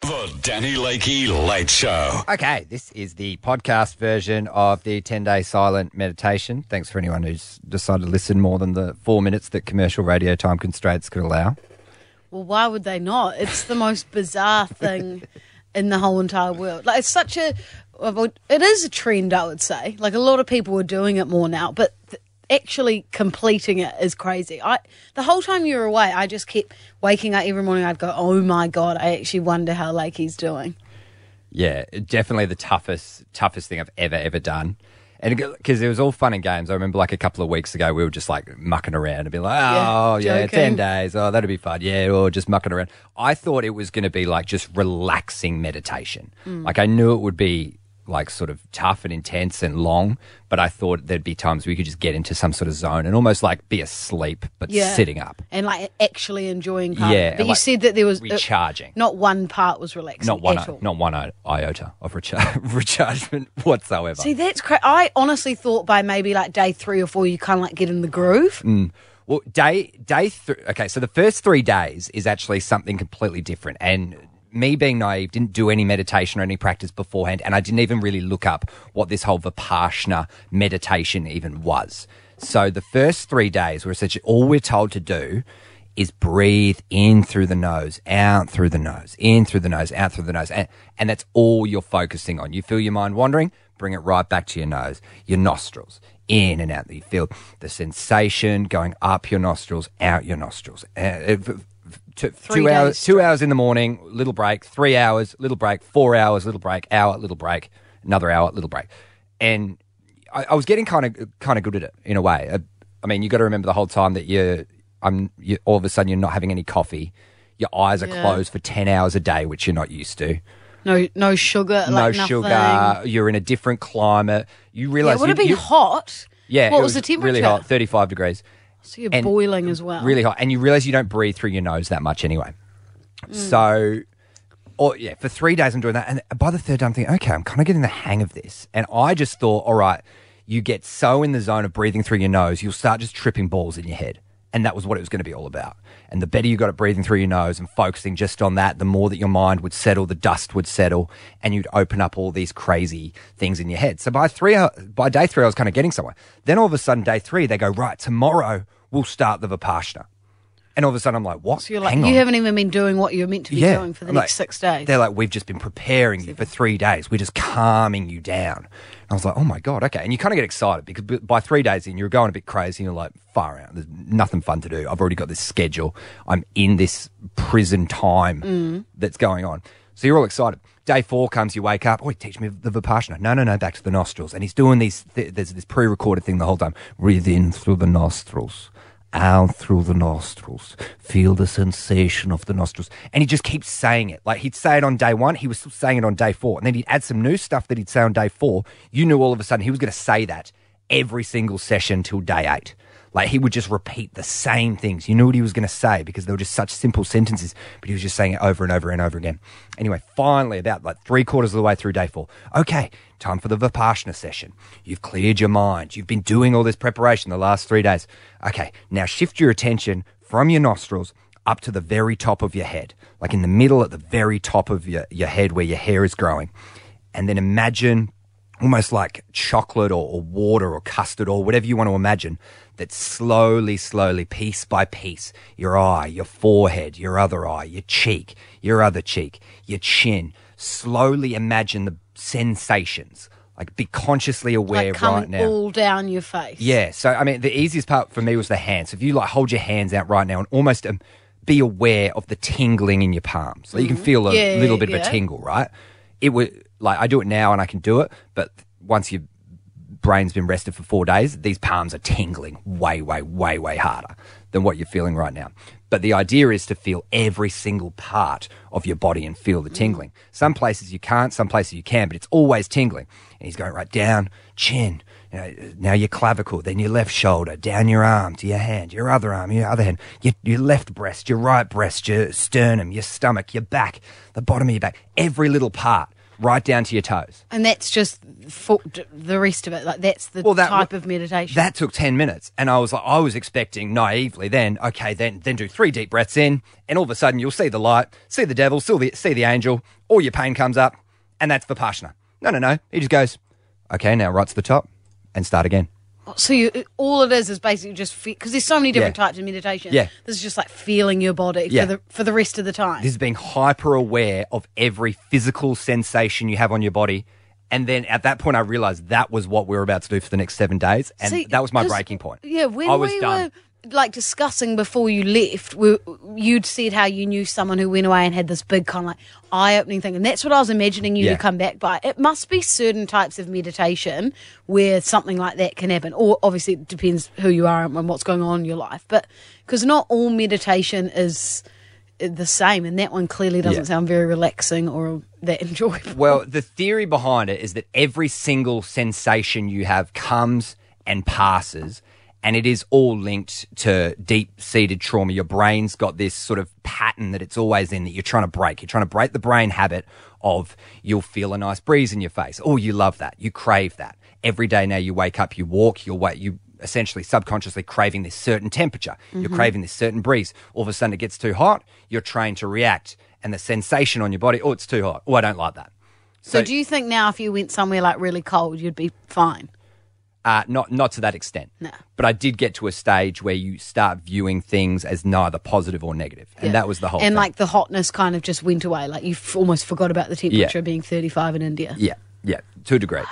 The Danny Lakey Late Show. Okay, this is the podcast version of the 10-day silent meditation. Thanks for anyone who's decided to listen more than the 4 minutes that commercial radio time constraints could allow. Well, why would they not? It's the most bizarre thing in the whole entire world. Like, it's such a... It is a trend, I would say. Like, a lot of people are doing it more now, but actually completing it is crazy. The whole time you were away, I just kept waking up every morning. I'd go, oh my God, I actually wonder how Lakey's doing. Yeah, definitely the toughest thing I've ever done. And because it was all fun and games. I remember like a couple of weeks ago, we were just like mucking around and be like, oh, yeah, 10 days. Oh, that'll be fun. Yeah, or just mucking around. I thought it was going to be like just relaxing meditation. Like I knew it would be like sort of tough and intense and long, but I thought there'd be times we could just get into some sort of zone and almost like be asleep, but sitting up. And like actually enjoying part. Yeah. But you said that there was... recharging. Not one part was relaxing Not one iota of rechargement whatsoever. See, that's crazy. I honestly thought by maybe like day 3 or 4, you kind of like get in the groove. Well, day 3... Okay, so the first 3 days is actually something completely different. And me being naive, didn't do any meditation or any practice beforehand, and I didn't even really look up what this whole Vipassana meditation even was. So the first 3 days were essentially all we're told to do is breathe in through the nose, out through the nose, in through the nose, out through the nose. And that's all you're focusing on. You feel your mind wandering, bring it right back to your nose, your nostrils, in and out. You feel the sensation going up your nostrils, out your nostrils. 2 hours in the morning, little break, 3 hours, little break, 4 hours, little break, hour, little break, another hour, little break. And I was getting kind of good at it in a way. I mean, you got to remember the whole time that you all of a sudden you're not having any coffee. Your eyes are closed for 10 hours a day, which you're not used to. No sugar, like nothing. Sugar. You're in a different climate. You realise... Yeah, would it be hot? Yeah. What was the temperature? Really hot, 35 degrees. So you're boiling as well. Really hot. And you realise you don't breathe through your nose that much anyway. So, for 3 days I'm doing that. And by the third day I'm thinking, okay, I'm kind of getting the hang of this. And I just thought, all right, you get so in the zone of breathing through your nose, you'll start just tripping balls in your head. And that was what it was going to be all about. And the better you got at breathing through your nose and focusing just on that, the more that your mind would settle, the dust would settle, and you'd open up all these crazy things in your head. So by day 3, I was kind of getting somewhere. Then all of a sudden, day 3, they go, right, tomorrow we'll start the Vipassana. And all of a sudden, I'm like, what? So you're like, you haven't even been doing what you're meant to be doing for the next 6 days. They're like, we've just been preparing you for 3 days. We're just calming you down. And I was like, oh my God, okay. And you kind of get excited because by 3 days in, you're going a bit crazy and you're like, far out. There's nothing fun to do. I've already got this schedule. I'm in this prison time that's going on. So you're all excited. Day 4 comes, you wake up. Oh, teach me the Vipassana. No, back to the nostrils. And he's doing these, there's this pre-recorded thing the whole time. Breathe in through the nostrils. Out through the nostrils. Feel the sensation of the nostrils. And he just keeps saying it. Like he'd say it on day 1, he was still saying it on day 4. And then he'd add some new stuff that he'd say on day 4. You knew all of a sudden he was going to say that every single session till day 8. Like he would just repeat the same things. You knew what he was going to say because they were just such simple sentences, but he was just saying it over and over and over again. Anyway, finally, about like 3/4 of the way through day 4, okay, time for the Vipassana session. You've cleared your mind. You've been doing all this preparation the last 3 days. Okay, now shift your attention from your nostrils up to the very top of your head, like in the middle at the very top of your head where your hair is growing. And then imagine almost like chocolate or water or custard or whatever you want to imagine, that slowly, piece by piece, your eye, your forehead, your other eye, your cheek, your other cheek, your chin, slowly imagine the sensations. Like be consciously aware like right now. All down your face. Yeah. So, I mean, the easiest part for me was the hands. So if you like hold your hands out right now and almost be aware of the tingling in your palms. So you can feel a little bit of a tingle, right? It would, like, I do it now and I can do it, but once your brain's been rested for 4 days, these palms are tingling way harder than what you're feeling right now. But the idea is to feel every single part of your body and feel the tingling. Some places you can't, some places you can, but it's always tingling. And he's going right down, chin, now your clavicle, then your left shoulder, down your arm to your hand, your other arm, your other hand, your left breast, your right breast, your sternum, your stomach, your back, the bottom of your back, every little part. right down to your toes. And that's just for the rest of it. Like that's the type of meditation. That took 10 minutes. And I was expecting naively then do 3 deep breaths in, and all of a sudden you'll see the light, see the devil, see the angel, all your pain comes up, and that's Vipassana. No. He just goes, okay, now right to the top and start again. So all it is basically just because there's so many different types of meditation. Yeah. This is just like feeling your body for the rest of the time. This is being hyper aware of every physical sensation you have on your body. And then at that point, I realized that was what we were about to do for the next 7 days. And that was my breaking point. Yeah, when I was we done. were like discussing before you left, you'd said how you knew someone who went away and had this big kind of like eye-opening thing, and that's what I was imagining you to come back by. It must be certain types of meditation where something like that can happen, or obviously it depends who you are and what's going on in your life, but because not all meditation is the same, and that one clearly doesn't sound very relaxing or that enjoyable. Well, the theory behind it is that every single sensation you have comes and passes, and it is all linked to deep-seated trauma. Your brain's got this sort of pattern that it's always in that you're trying to break. You're trying to break the brain habit of you'll feel a nice breeze in your face. Oh, you love that. You crave that. Every day now you wake up, you walk, you essentially subconsciously craving this certain temperature. You're craving this certain breeze. All of a sudden it gets too hot. You're trained to react. And the sensation on your body, oh, it's too hot. Oh, I don't like that. So do you think now if you went somewhere like really cold, you'd be fine? Not to that extent. No. But I did get to a stage where you start viewing things as neither positive or negative. And that was the whole thing. And like the hotness kind of just went away. Like you almost forgot about the temperature being 35 in India. Yeah, to a degree.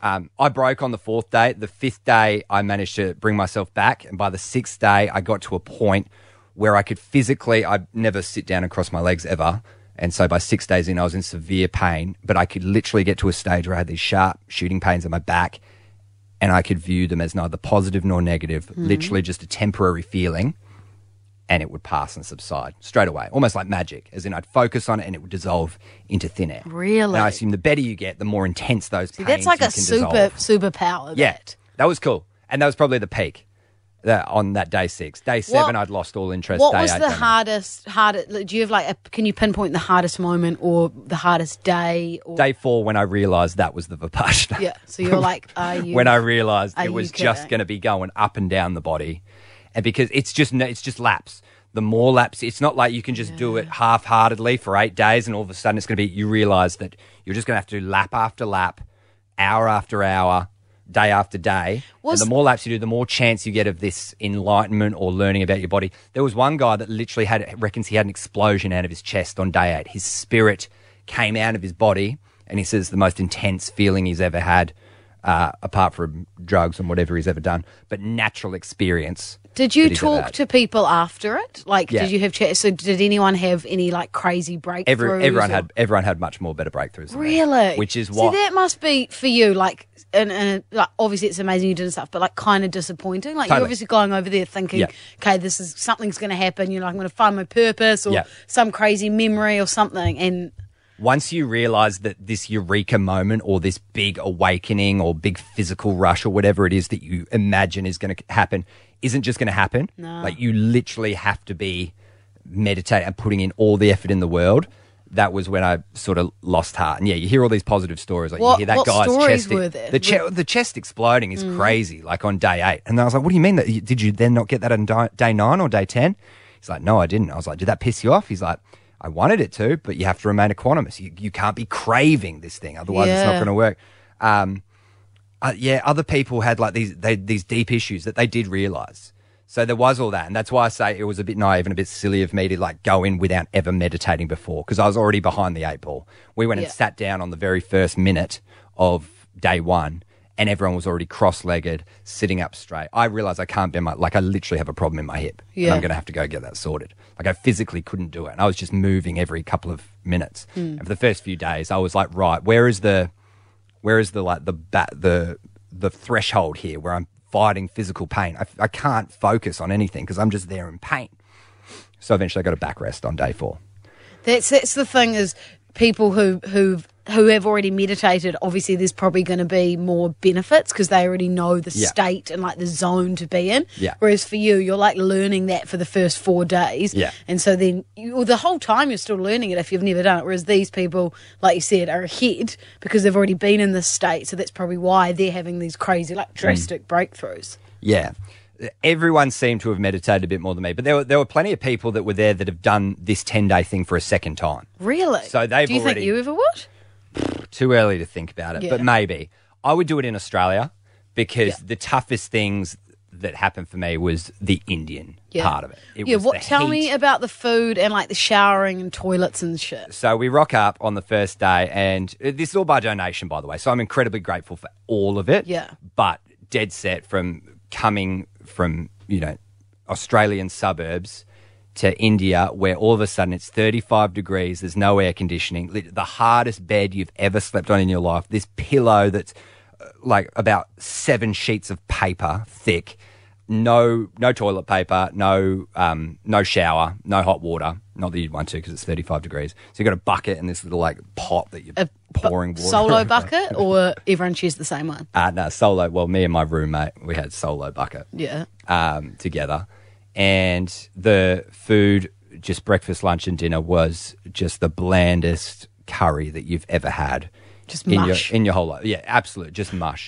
I broke on the 4th day. The 5th day, I managed to bring myself back. And by the 6th day, I got to a point where I could physically, I never sit down and cross my legs ever. And so by 6 days in, I was in severe pain. But I could literally get to a stage where I had these sharp shooting pains in my back. And I could view them as neither positive nor negative, literally just a temporary feeling, and it would pass and subside straight away, almost like magic, as in I'd focus on it and it would dissolve into thin air. Really? And I assume the better you get, the more intense those pains that's like you a can dissolve. superpower. Yeah, that was cool. And that was probably the peak on that day 6. Day 7, I'd lost all interest. What day was 8, the hardest, do you have like can you pinpoint the hardest moment or the hardest day? Or? Day 4, when I realised that was the Vipassana. Yeah, so you're like, are you... When I realised it was kidding? just going to be going up and down the body. And because it's just laps. The more laps, it's not like you can just do it half-heartedly for 8 days and all of a sudden it's going to be, you realise that you're just going to have to do lap after lap, hour after hour, day after day. And the more laps you do, the more chance you get of this enlightenment or learning about your body. There was one guy that literally reckons he had an explosion out of his chest on day 8. His spirit came out of his body, and he says the most intense feeling he's ever had, apart from drugs and whatever he's ever done, but natural experience. Did you talk to people after it? Like, did you have chat? So, did anyone have any like crazy breakthroughs? Everyone had much more better breakthroughs. Than really, me, which is what. See, that must be for you. Like, and like, obviously it's amazing you did stuff, but like kind of disappointing. Like, Totally. you're obviously going over there thinking, okay, something's going to happen. You're like, I'm going to find my purpose or some crazy memory or something, and. Once you realise that this eureka moment or this big awakening or big physical rush or whatever it is that you imagine is going to happen isn't just going to happen. No. Like you literally have to be meditating and putting in all the effort in the world. That was when I sort of lost heart. And you hear all these positive stories. Like you hear that guy's stories chest. Were there? The chest exploding is crazy, like on day 8. And I was like, what do you mean? Did you then not get that on day 9 or day 10? He's like, no, I didn't. I was like, did that piss you off? He's like, I wanted it to, but you have to remain equanimous. You can't be craving this thing, otherwise it's not going to work. Other people had like these deep issues that they did realise. So there was all that, and that's why I say it was a bit naive and a bit silly of me to like go in without ever meditating before, because I was already behind the 8 ball. We went and sat down on the very first minute of day 1, and everyone was already cross-legged, sitting up straight. I realised I can't bend I literally have a problem in my hip, and I'm going to have to go get that sorted. Like I physically couldn't do it, and I was just moving every couple of minutes. And for the first few days, I was like, right, where is the threshold here where I'm fighting physical pain? I can't focus on anything because I'm just there in pain. So eventually I got a backrest on day 4. That's the thing is people who've who have already meditated, obviously there's probably going to be more benefits because they already know the state and like the zone to be in. Yeah. Whereas for you, you're like learning that for the first 4 days. Yeah. And so then the whole time you're still learning it if you've never done it. Whereas these people, like you said, are ahead because they've already been in this state. So that's probably why they're having these crazy, like drastic breakthroughs. Yeah. Everyone seemed to have meditated a bit more than me, but there were plenty of people that were there that have done this 10-day thing for a second time. Really? So they've Do you already... think you ever would? Too early to think about it, Yeah. but maybe. I would do it in Australia because the toughest things that happened for me was the Indian part of it. It was the Tell me heat. about the food and like the showering and toilets and shit. So we rock up on the first day, and this is all by donation, by the way. So I'm incredibly grateful for all of it. Yeah. But dead set from coming from, Australian suburbs to India, where all of a sudden it's 35 degrees, there's no air conditioning, the hardest bed you've ever slept on in your life, this pillow that's like about 7 sheets of paper thick, no toilet paper, no shower, no hot water. Not that you'd want to because it's 35 degrees. So you've got a bucket and this little like pot that you're pouring water. Solo bucket or everyone shares the same one? No, solo. Well, me and my roommate, we had solo bucket. Yeah. Together. And the food, just breakfast, lunch and dinner, was just the blandest curry that you've ever had. Just mush. In your whole life. Yeah, absolute. Just mush.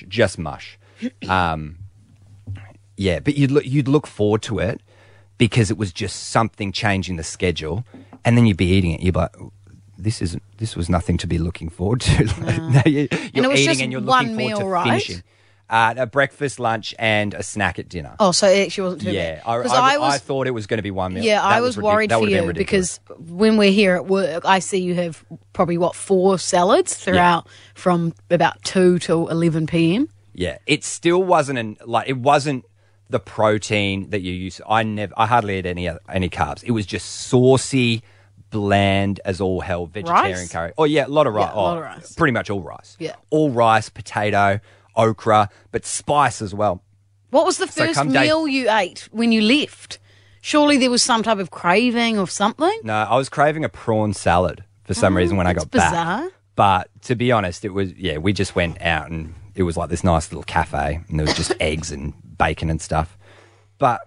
Yeah, but you'd look forward to it because it was just something changing the schedule, and then you'd be eating it. You'd be like, this was nothing to be looking forward to. No, you're it was eating just and you're one looking forward meal, to right? finishing. A breakfast, lunch, and a snack at dinner. Oh, so it actually wasn't too Yeah, bad. I thought it was going to be one meal. Yeah, That I was worried that for would have been you ridiculous. because when we're here at work, I see you have probably, 4 salads throughout from about 2 till 11 p.m. Yeah, it still wasn't it wasn't the protein that you used. I hardly ate any carbs. It was just saucy, bland as all hell vegetarian Rice? curry. Oh yeah, a lot of rice. Yeah, a lot of rice. Pretty much all rice. Yeah. All rice, potato, okra, but spice as well. What was the So first come day- meal you ate when you left? Surely there was some type of craving or something? No, I was craving a prawn salad for some reason when I got that's back. bizarre. But to be honest, it was we just went out and it was like this nice little cafe and there was just eggs and bacon and stuff. But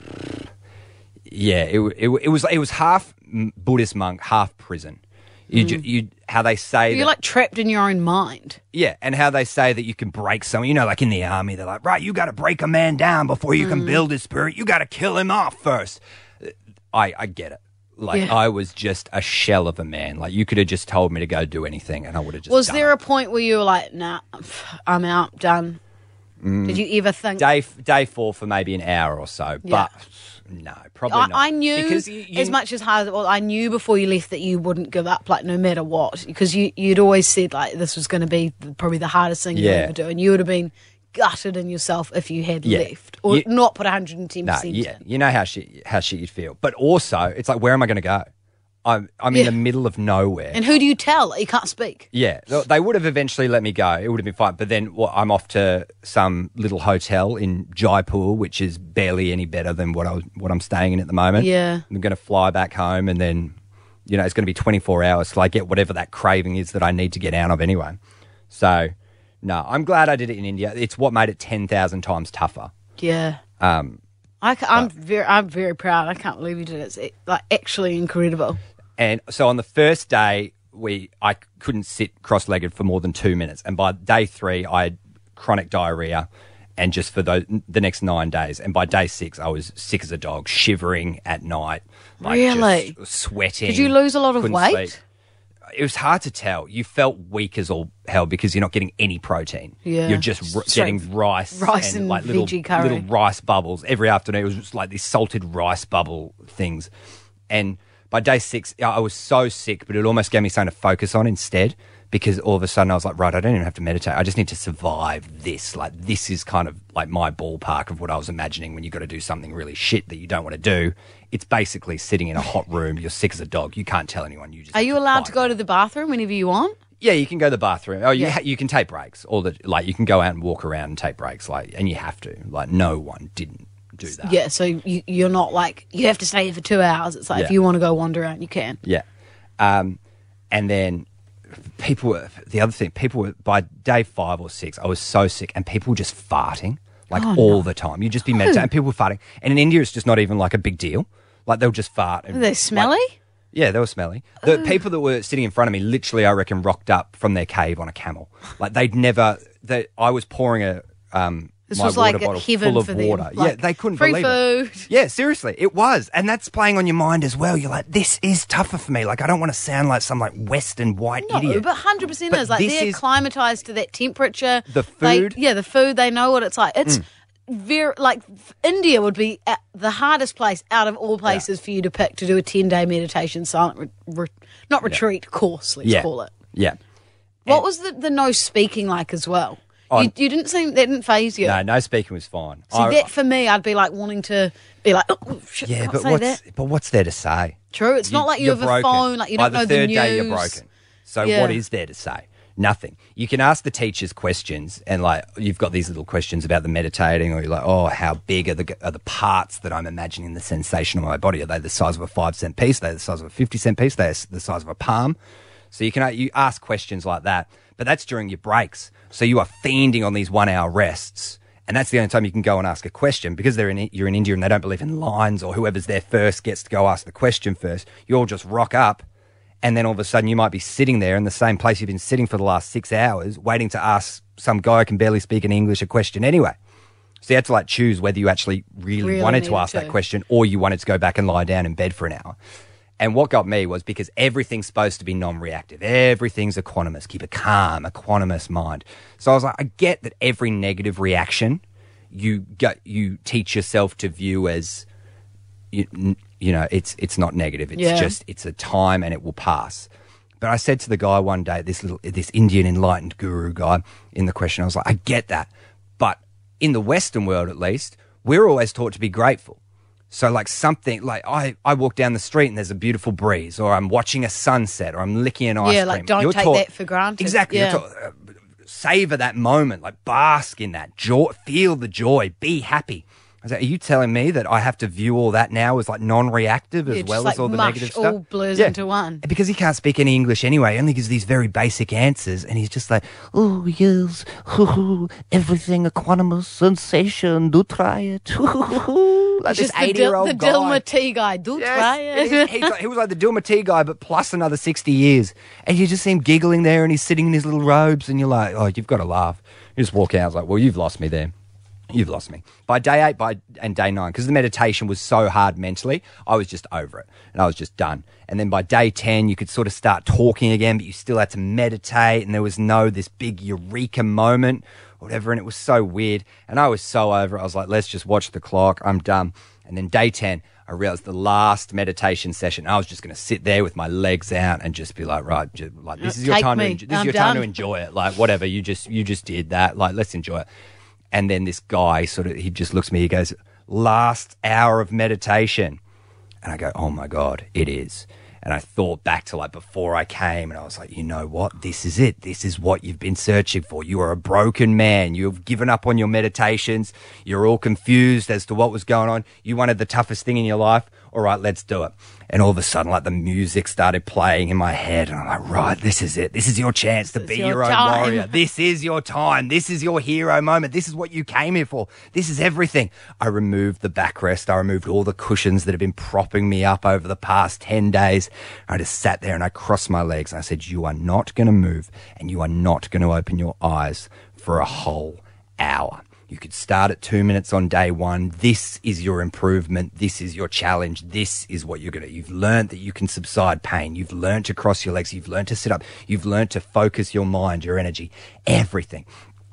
yeah, it was half Buddhist monk, half prison. How they say You're that, like trapped in your own mind. yeah, and how they say that you can break someone. Like in the army, they're like, right, you got to break a man down before you can build his spirit. You got to kill him off first. I get it. Like Yeah. I was just a shell of a man. Like you could have just told me to go do anything, and I would have just. Was done there it. a point where you were like, nah, I'm out, done? Did you ever think... day 4 for maybe an hour or so? Yeah. But no, probably not. I knew, because as much as hard as it was, I knew before you left that you wouldn't give up, like, no matter what. Because you'd always said, like, this was going to be probably the hardest thing you'd Yeah. ever do. And you would have been gutted in yourself if you had Yeah. left. Or You- not put 110% No, in. you know how shit you'd feel. But also, it's like, where am I going to go? I'm in the middle of nowhere. And who do you tell? You can't speak. Yeah, they would have eventually let me go. It would have been fine. But then I'm off to some little hotel in Jaipur, which is barely any better than what I'm staying in at the moment. Yeah. I'm going to fly back home, and then it's going to be 24 hours till I get whatever that craving is that I need to get out of anyway. So, no, I'm glad I did it in India. It's what made it 10,000 times tougher. Yeah. I'm very proud. I can't believe you did it. It's like actually incredible. And so on the first day, I couldn't sit cross-legged for more than 2 minutes. And by day 3, I had chronic diarrhea, and just for the next 9 days. And by day 6, I was sick as a dog, shivering at night, like Really? just sweating. Did you lose a lot of couldn't weight? sleep. It was hard to tell. You felt weak as all hell because you're not getting any protein. Yeah. You're just getting rice and like little veggie curry. little rice bubbles every afternoon. It was just like these salted rice bubble things. And by day 6, I was so sick, but it almost gave me something to focus on instead, because all of a sudden I was like, right, I don't even have to meditate. I just need to survive this. Like, this is kind of like my ballpark of what I was imagining when you got to do something really shit that you don't want to do. It's basically sitting in a hot room. You're sick as a dog. You can't tell anyone. You just Are have you allowed fight to go it. to the bathroom whenever you want? Yeah, you can go to the bathroom. Oh, Yeah. you can take breaks. You can go out and walk around and take breaks. And you have to. Like, no one didn't do that. Yeah, so you're not like, you have to stay here for 2 hours. It's like, if Yeah. you want to go wander around, you can. Yeah. And then the other thing, people were, by day 5 or 6, I was so sick and people were just farting like all the time. You'd just be meditating and people were farting. And in India, it's just not even like a big deal. Like they'll just fart. Are they smelly? Yeah, they were smelly. The people that were sitting in front of me, literally, I reckon, rocked up from their cave on a camel. Like I was pouring This my was water like bottle heaven full of for water. them. Yeah, Like, they couldn't free believe it. food. Yeah, seriously, it was. And that's playing on your mind as well. You're like, this is tougher for me. Like, I don't want to sound like some like Western white idiot. No, but 100% But is. Like, this they're is- acclimatized to that temperature. The food. The food, they know what it's like. It's very, like, India would be the hardest place out of all places for you to pick to do a 10-day meditation silent, not retreat course, let's call it. Yeah. What was the no speaking like as well? You didn't seem, that didn't faze you. No speaking was fine. See, that for me, I'd be like wanting to be like, oh, shit, I Yeah, can't but say that. what's there to say? True, it's not like you You're have a broken. phone, like you don't By know the third news. day, you're broken. So Yeah. what is there to say? Nothing. You can ask the teachers questions, and like you've got these little questions about the meditating, or you're like, oh, how big are the parts that I'm imagining the sensation of my body? Are they the size of a 5-cent piece? Are they the size of a 50-cent piece? Are they the size of a palm? So you ask questions like that, but that's during your breaks. So you are fiending on these 1-hour rests. And that's the only time you can go and ask a question because you're in India and they don't believe in lines, or whoever's there first gets to go ask the question first. You all just rock up, and then all of a sudden you might be sitting there in the same place you've been sitting for the last 6 hours waiting to ask some guy who can barely speak in English a question anyway. So you had to like choose whether you actually really wanted to ask that question or you wanted to go back and lie down in bed for an hour. And what got me was because everything's supposed to be non-reactive. Everything's equanimous. Keep a calm, equanimous mind. So I was like, I get that every negative reaction you teach yourself to view as, you know, it's not negative. It's just, it's a time and it will pass. But I said to the guy one day, this Indian enlightened guru guy in the question, I was like, I get that. But in the Western world, at least, we're always taught to be grateful. So like something like I walk down the street and there's a beautiful breeze, or I'm watching a sunset, or I'm licking an ice cream. Yeah, like don't take that for granted. Exactly. Yeah. Savor that moment, like bask in that joy, feel the joy, be happy. I was like, are you telling me that I have to view all that now as like non-reactive as well as all the negative stuff? all blurs into one. Because he can't speak any English anyway. He only gives these very basic answers, and he's just like, oh yes, everything equanimous sensation. Do try it. Like this Just the 80-year-old guy. Dilma Tea guy. Do try it. He was like the Dilma Tea guy, but plus another 60 years. And you just see him giggling there, and he's sitting in his little robes, and you're like, oh, you've got to laugh. You just walk out, I was like, well, you've lost me there. You've lost me. By day 8 and day 9, because the meditation was so hard mentally, I was just over it, and I was just done. And then by day 10, you could sort of start talking again, but you still had to meditate, and there was this big eureka moment, whatever, and it was so weird. And I was so over it. I was like, let's just watch the clock. I'm done. And then day 10, I realized the last meditation session, I was just going to sit there with my legs out and just be like, right, this is your time to enjoy it. Like, whatever, you just did that. Like, let's enjoy it. And then this guy he just looks at me, he goes, last hour of meditation. And I go, oh my God, it is. And I thought back to like before I came, and I was like, you know what? This is it. This is what you've been searching for. You are a broken man. You've given up on your meditations. You're all confused as to what was going on. You wanted the toughest thing in your life. All right, let's do it. And all of a sudden, like the music started playing in my head, and I'm like, right, this is it. This is your chance to be your own warrior. This is your time. This is your hero moment. This is what you came here for. This is everything. I removed the backrest. I removed all the cushions that have been propping me up over the past 10 days. I just sat there and I crossed my legs and I said, you are not going to move, and you are not going to open your eyes for a whole hour. You could start at 2 minutes on day 1. This is your improvement. This is your challenge. This is what you're going to... You've learned that you can subside pain. You've learned to cross your legs. You've learned to sit up. You've learned to focus your mind, your energy, everything.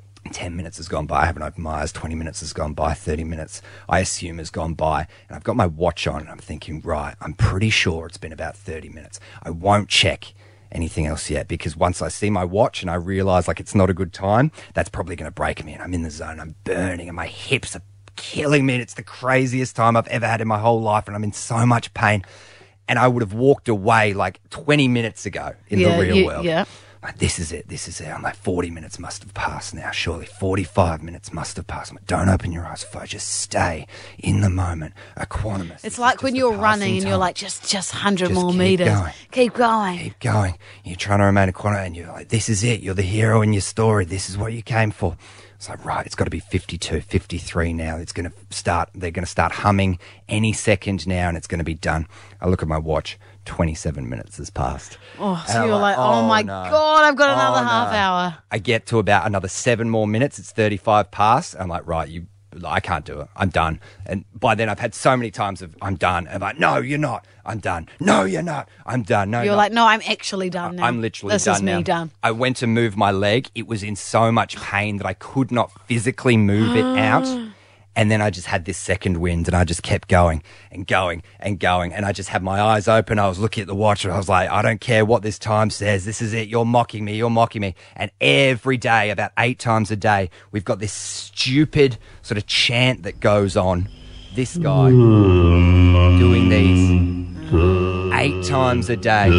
10 minutes has gone by. I haven't opened my eyes. 20 minutes has gone by. 30 minutes, I assume, has gone by. And I've got my watch on and I'm thinking, right, I'm pretty sure it's been about 30 minutes. I won't check anything else yet, because once I see my watch and I realize like it's not a good time, that's probably going to break me, and I'm in the zone. I'm burning and my hips are killing me, and it's the craziest time I've ever had in my whole life, and I'm in so much pain. And I would have walked away like 20 minutes ago in the real world. Yeah. Like, this is it. I'm like, 40 minutes must have passed now, surely. 45 minutes must have passed. I'm like, don't open your eyes, Fo. Just stay in the moment. Equanimous. It's like when you're running and you're like, just 100 more meters. Keep going. Keep going. You're trying to remain equanimous, and you're like, this is it. You're the hero in your story. This is what you came for. It's like, right, it's got to be 52, 53 now. It's going to start, they're going to start humming any second now, and it's going to be done. I look at my watch, 27 minutes has passed. Oh, so you're like, oh my God, I've got another half hour. I get to about another 7 more minutes. It's 35 past. I'm like, right, I can't do it. I'm done. And by then I've had so many times of, I'm done. I'm like, no, you're not. I'm done. No, you're not. I'm done. No, you're like, no, I'm actually done now. I'm literally this done is me now. done. I went to move my leg. It was in so much pain that I could not physically move it out. And then I just had this second wind, and I just kept going and going and going. And I just had my eyes open. I was looking at the watch, and I was like, I don't care what this time says. This is it. You're mocking me. You're mocking me. And every day, about 8 times a day, we've got this stupid sort of chant that goes on. This guy doing these 8 times a day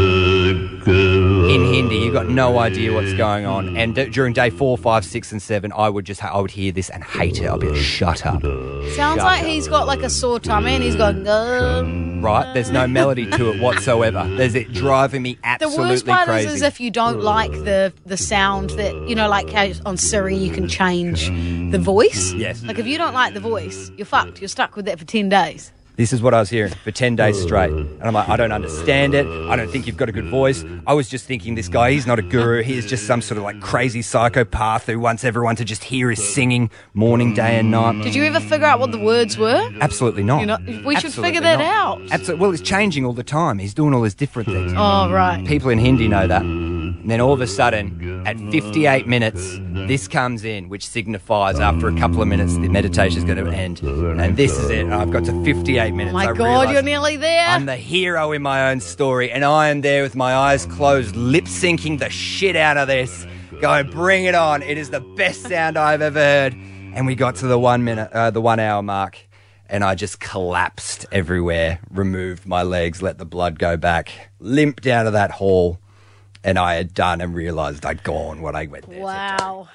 in Hindi. You've got no idea what's going on. And during day 4, 5, 6, and 7, I would hear this and hate it. I'd be like, shut up. Sounds like he's got like a sore tummy and he's going, right? There's no melody to it whatsoever. There's it driving me absolutely crazy. The worst part is if you don't like the sound that, you know, like how on Siri you can change the voice. Yes. Like if you don't like the voice, you're fucked. You're stuck with that for 10 days. This is what I was hearing for 10 days straight. And I'm like, I don't understand it. I don't think you've got a good voice. I was just thinking this guy, he's not a guru. He is just some sort of like crazy psychopath who wants everyone to just hear his singing morning, day and night. Did you ever figure out what the words were? Absolutely not. We should figure that out. Absolutely. Well, it's changing all the time. He's doing all these different things. Oh, right. People in Hindi know that. And then all of a sudden, at 58 minutes, this comes in, which signifies after a couple of minutes, the meditation is going to end. And this is it. I've got to 58 minutes. Oh my God, you're nearly there. I'm the hero in my own story, and I am there with my eyes closed, lip-syncing the shit out of this. Going, bring it on. It is the best sound I've ever heard. And we got to the 1 hour mark, and I just collapsed everywhere, removed my legs, let the blood go back, limped out of that hall. And I had done and realised I'd gone what I went there. Wow.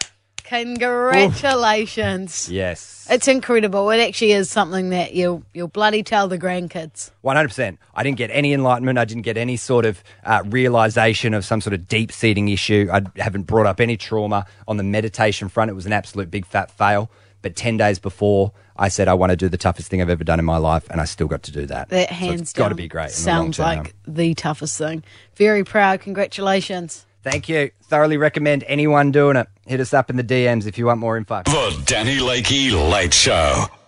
Congratulations. Yes. It's incredible. It actually is something that you'll bloody tell the grandkids. 100%. I didn't get any enlightenment. I didn't get any sort of realisation of some sort of deep-seating issue. I haven't brought up any trauma. On the meditation front, it was an absolute big fat fail. But 10 days before, I said I want to do the toughest thing I've ever done in my life, and I still got to do that. That hands it's down got to be great. Sounds like the toughest thing. Very proud. Congratulations. Thank you. Thoroughly recommend anyone doing it. Hit us up in the DMs if you want more info. The Danny Lakey Late Show.